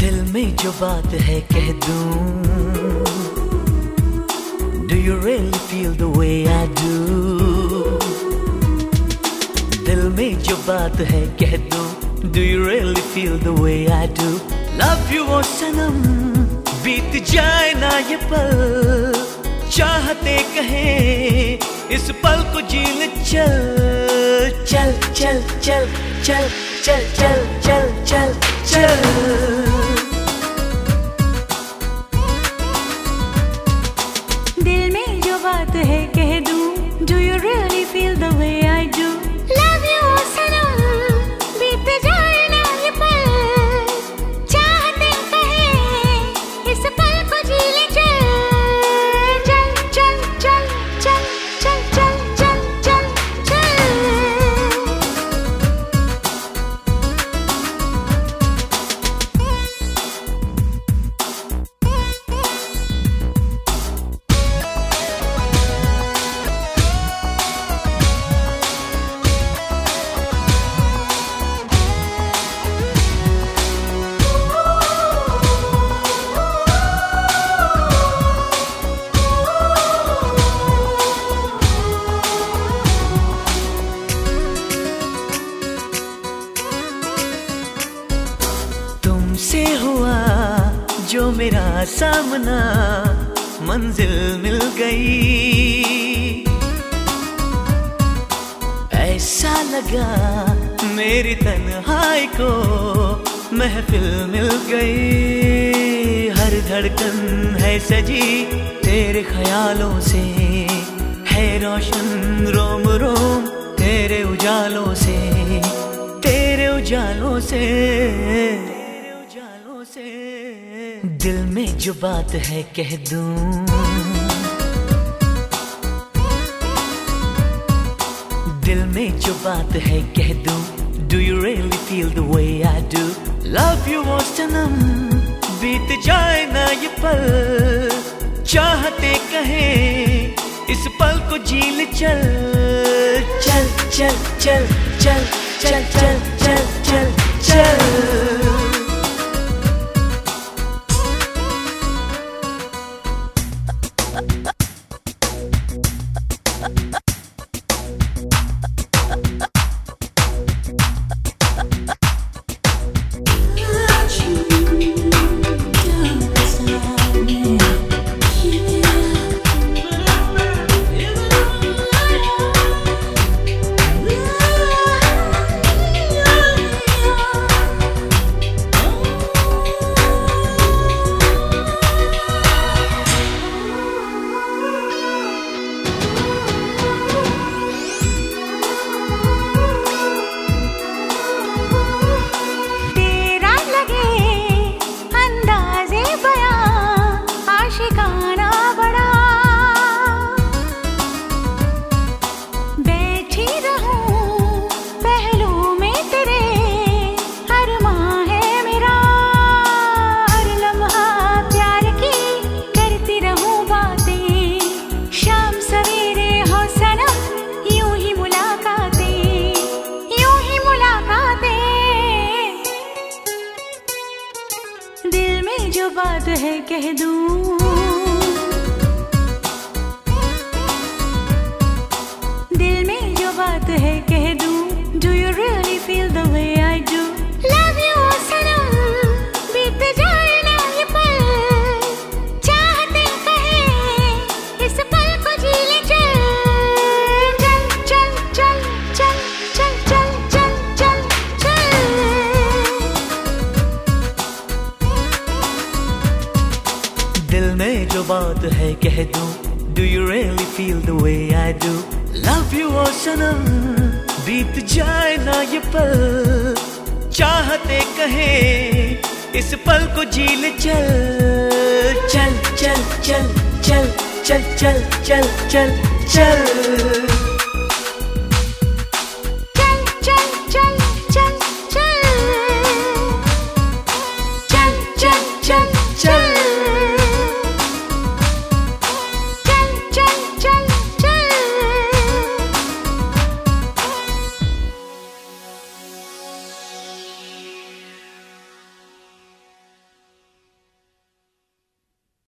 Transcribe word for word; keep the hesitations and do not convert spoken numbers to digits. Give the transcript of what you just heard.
दिल में जो बात है कह दूं, Do you really feel the way I do? दिल में जो बात है कह दूं, Do you really feel the way I do? Love you ओ सनम, बीत जाए ना ये पल, चाहते कहें इस पल को जी ले। चल चल चल चल चल चल चल चल चल चल। दिल में जो बात है कह दूं, Do you really feel the way I do? Love you ओ सनम, बीत जाए ना ये पल, चाहते कहें इस पल को जी ले। चल चल चल चल चल चल चल चल चल चल। तुमसे हुआ जो मेरा सामना, मंजिल मिल गई। ऐसा लगा मेरी तन्हाई को महफिल मिल गई। हर धड़कन है सजी तेरे ख्यालों से, है रोशन रोम रोम तेरे उजालों से, तेरे उजालों से, तेरे उजालों से। दिल में जो बात है कह दूं, दिल में जो बात है कह दूं, Do you really feel the way I do? Love you ओ सनम, बीत जाए ना ये पल, चाहते कहें इस पल को जी ले। चल चल चल चल चल चल चल चल चल चल। दिल में जो बात है कह दूं, दिल में जो बात है कह दूं, Do you really feel the way I do? Love you ओ सनम, बीत जाए ना ये पल, चाहते कहें इस पल को जी ले। चल चल चल चल चल चल चल चल चल चल। दिल में जो बात है कह दूं, Do you really feel the way I do? Love you ओ सनम, बीत जाए ना ये पल, चाहते कहें इस पल को जी ले। चल चल चल चल चल चल चल चल चल चल।